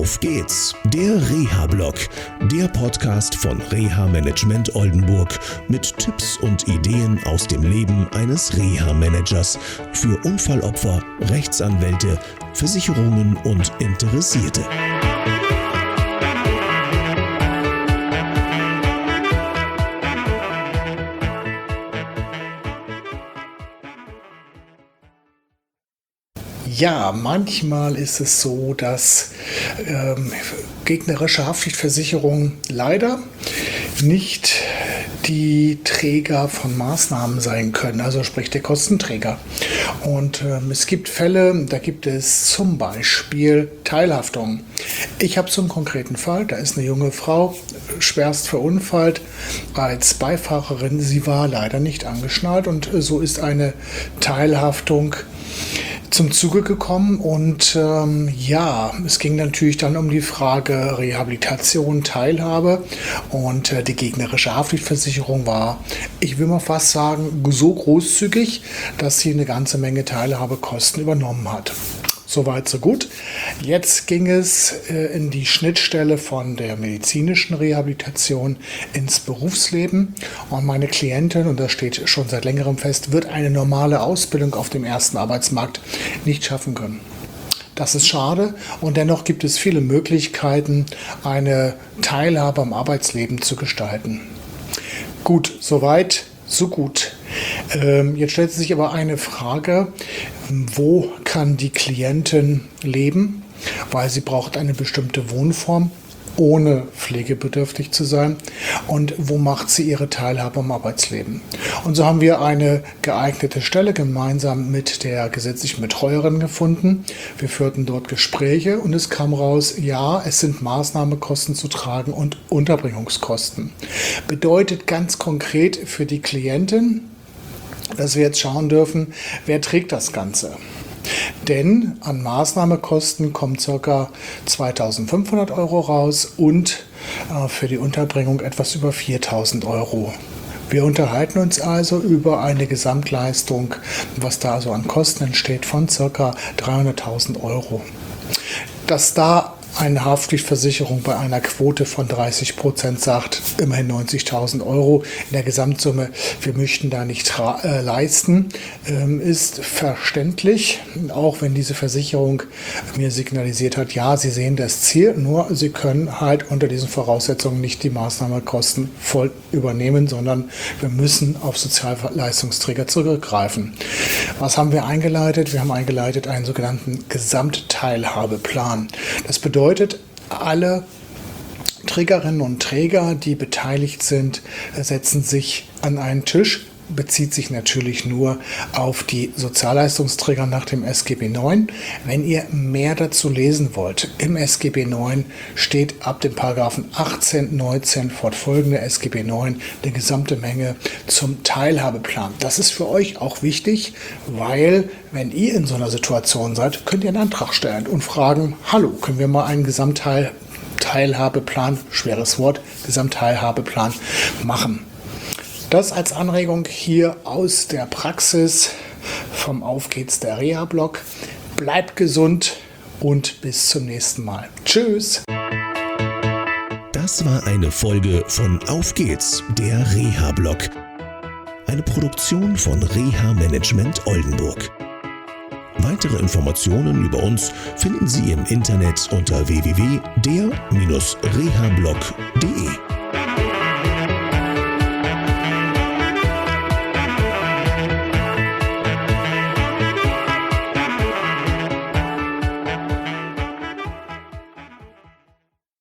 Auf geht's, der Reha-Blog, der Podcast von Reha Management Oldenburg mit Tipps und Ideen aus dem Leben eines Reha-Managers für Unfallopfer, Rechtsanwälte, Versicherungen und Interessierte. Ja, manchmal ist es so, dass gegnerische Haftpflichtversicherungen leider nicht die Träger von Maßnahmen sein können, also sprich der Kostenträger. Und es gibt Fälle, da gibt es zum Beispiel Teilhaftung. Ich habe so einen konkreten Fall, da ist eine junge Frau schwerst verunfallt als Beifahrerin. Sie war leider nicht angeschnallt und so ist eine Teilhaftung zum Zuge gekommen und es ging natürlich dann um die Frage Rehabilitation, Teilhabe und die gegnerische Haftpflichtversicherung war, ich will mal fast sagen, so großzügig, dass sie eine ganze Menge Teilhabekosten übernommen hat. Soweit, so gut. Jetzt ging es in die Schnittstelle von der medizinischen Rehabilitation ins Berufsleben. Und meine Klientin, und das steht schon seit längerem fest, wird eine normale Ausbildung auf dem ersten Arbeitsmarkt nicht schaffen können. Das ist schade und dennoch gibt es viele Möglichkeiten, eine Teilhabe am Arbeitsleben zu gestalten. Gut, soweit, so gut. Jetzt stellt sich aber eine Frage, wo kann die Klientin leben? Weil sie braucht eine bestimmte Wohnform, ohne pflegebedürftig zu sein. Und wo macht sie ihre Teilhabe am Arbeitsleben? Und so haben wir eine geeignete Stelle gemeinsam mit der gesetzlichen Betreuerin gefunden. Wir führten dort Gespräche und es kam raus, ja, es sind Maßnahmekosten zu tragen und Unterbringungskosten. Bedeutet ganz konkret für die Klientin, dass wir jetzt schauen dürfen, wer trägt das Ganze. Denn an Maßnahmekosten kommt ca. 2.500 Euro raus und für die Unterbringung etwas über 4.000 Euro. Wir unterhalten uns also über eine Gesamtleistung, was da so an Kosten entsteht, von ca. 300.000 Euro. Dass da eine Haftpflichtversicherung bei einer Quote von 30% sagt, immerhin 90.000 Euro in der Gesamtsumme, wir möchten da nicht leisten, ist verständlich, auch wenn diese Versicherung mir signalisiert hat, ja, sie sehen das Ziel, nur sie können halt unter diesen Voraussetzungen nicht die Maßnahmekosten voll übernehmen, sondern wir müssen auf Sozialleistungsträger zurückgreifen. Was haben wir eingeleitet? Wir haben eingeleitet einen sogenannten Gesamtteilhabeplan. Das bedeutet, alle Trägerinnen und Träger, die beteiligt sind, setzen sich an einen Tisch, bezieht sich natürlich nur auf die Sozialleistungsträger nach dem SGB IX. Wenn ihr mehr dazu lesen wollt, im SGB IX steht ab dem Paragraphen 18, 19 fortfolgende SGB IX die gesamte Menge zum Teilhabeplan. Das ist für euch auch wichtig, weil wenn ihr in so einer Situation seid, könnt ihr einen Antrag stellen und fragen, hallo, können wir mal einen Gesamtteilhabeplan, schweres Wort, Gesamtteilhabeplan machen. Das als Anregung hier aus der Praxis vom Auf geht's, der Reha-Blog. Bleibt gesund und bis zum nächsten Mal. Tschüss! Das war eine Folge von Auf geht's, der Reha-Blog. Eine Produktion von Reha Management Oldenburg. Weitere Informationen über uns finden Sie im Internet unter www.der-rehablog.de.